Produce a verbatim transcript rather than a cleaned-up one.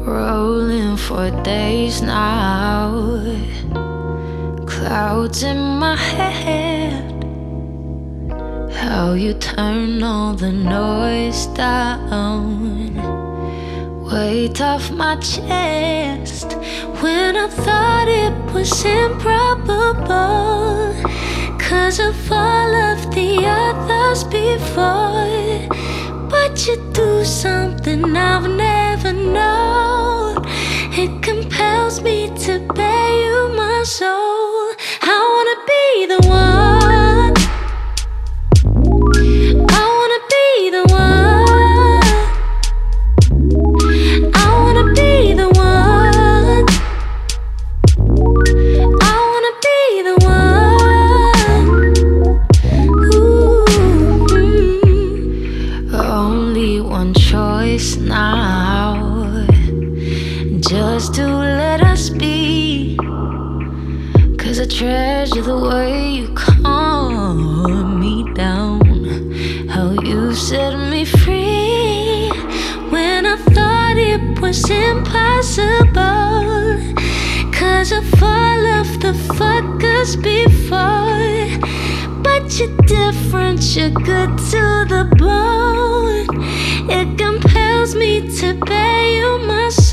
Rolling for days now, clouds in my head. How you turn all the noise down, weight off my chest. When I thought it was improbable, 'cause of all of the others before. But you do something I've never known. It compels me to bear you my soul. I wanna be the one. I wanna be the one. I wanna be the one. I wanna be the one. Ooh. Only one choice now, just to let us be. 'Cause I treasure the way you calm me down, how you set me free when I thought it was impossible. 'Cause of all of the fuckers before. But you're different, you're good to the bone. It compels me to bear you my soul.